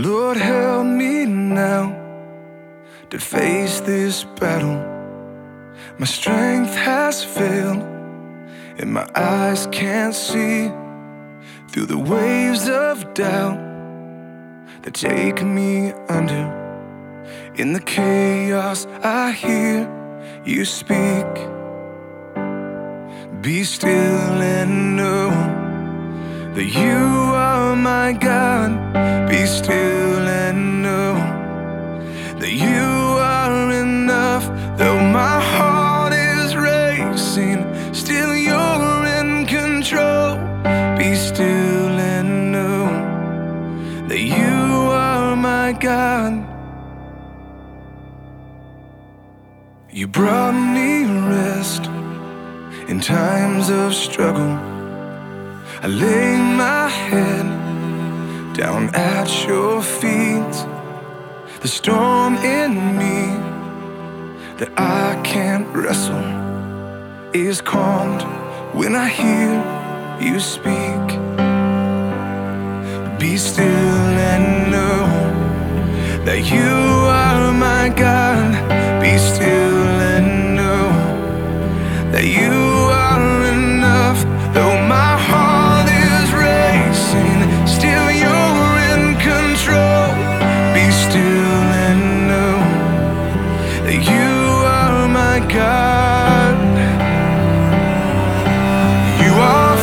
Lord, help me now to face this battle. My strength has failed and my eyes can't see through the waves of doubt that take me under. In the chaos I hear you speak. Be still and know that you are my God. Be still and know that you are enough. Though my heart is racing, still you're in control. Be still and know that you are my God. You brought me rest in times of struggle. I lay my head down at your feet. The storm in me that I can't wrestle is calmed when I hear you speak. Be still and know that you are my God. Be still and know that you are enough. Though my heart is racing, still you're in control. Be still and know that you are my God. You are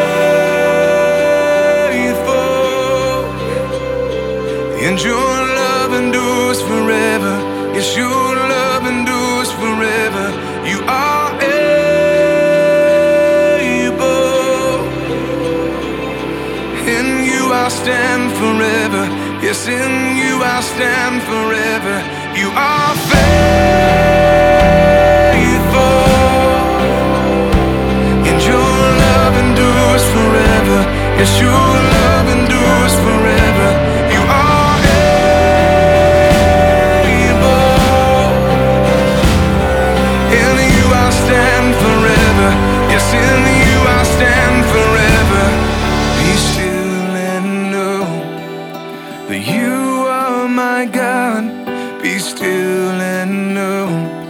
faithful, and your love endures forever. Yes, your love endures forever. You are able, in you I'll stand forever. Yes, in you I'll stand forever. You are faithful, and your love endures forever. Yes, your love endures forever. You are able, in you I'll stand forever. Yes, in you I'll stand forever. Be still and know that you are my God. Be still and know